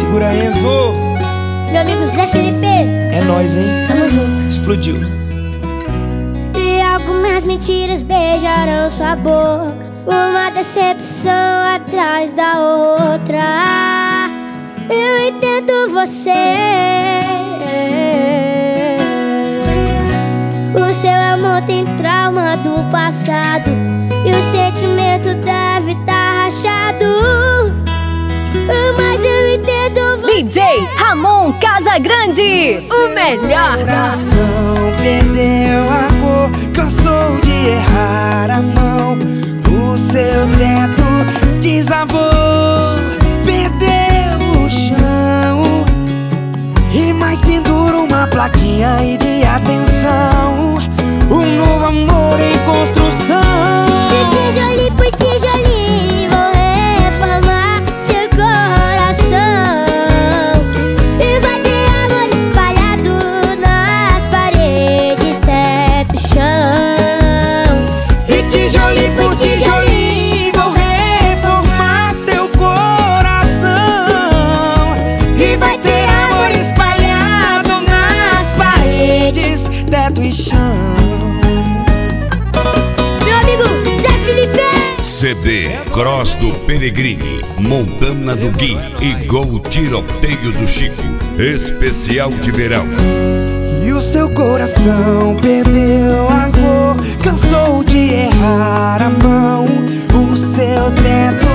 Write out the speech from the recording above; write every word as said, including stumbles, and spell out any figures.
Segura, Enzo. Meu amigo Zé Felipe. É nóis, hein? Tamo junto. Explodiu. E algumas mentiras beijaram sua boca, uma decepção atrás da outra. Eu entendo você. O seu amor tem trauma do passado e o sentimento deve estar rachado. Mas eu entendo você. D J Ramon Casagrande, o melhor. O coração perdeu a cor, cansou de errar a mão. O seu teto desabou, perdeu o chão. E mais pendura uma plaquinha aí de atenção. Um novo amor em construção. De tijolinho por tijolinho vou reformar seu coração. E vai ter amor espalhado nas paredes, teto e chão. E tijolinho por tijolinho vou reformar seu coração. E vai ter amor espalhado nas paredes, teto e chão. Meu amigo Zé Felipe. C D Cross do Peregrini, Montana do Gui e Gol Tiroteio do Chico, especial de verão. E o seu coração perdeu a cor, cansou de errar a mão. O seu teto